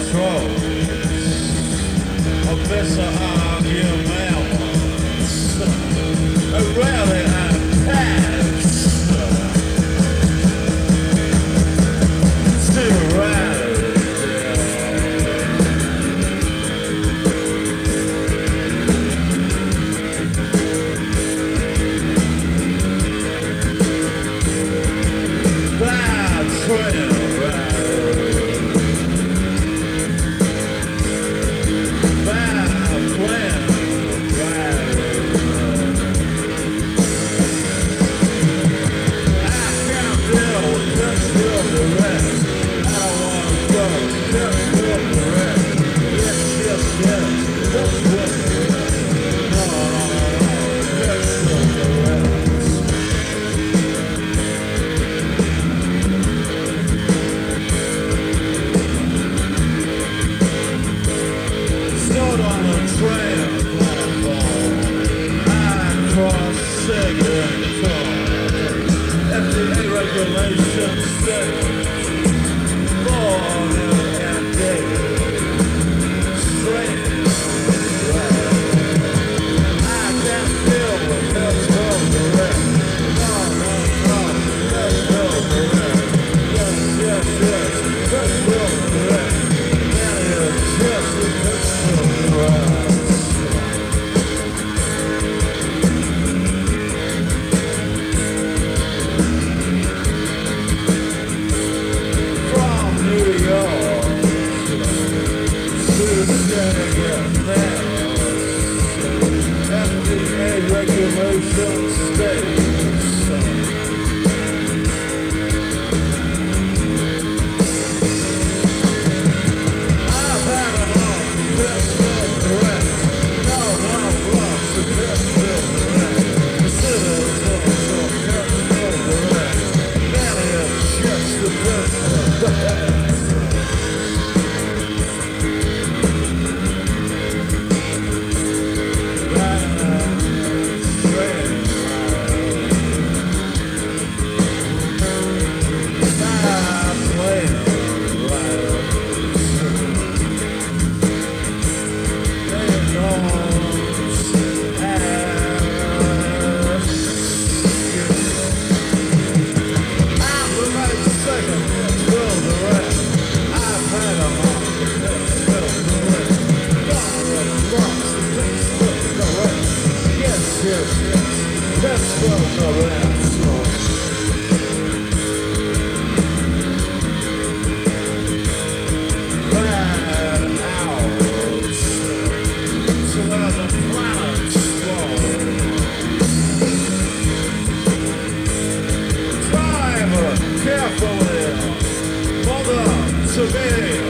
throats, of better arguments, rarely and past, still rally. Bad trail. FDA regulations say morning and day, straight, right. I can feel the let's go direct. No, let's go direct. Yes, let's go direct. And it's just let's go direct. FDA regulations state I've had enough, that's not correct. No, I'm lost, that's not correct. Consider also, that's not correct. That is just the best of the head. Yes, that's what the rest was. Bad out, so where the planets fall. Drive carefully, mother to be.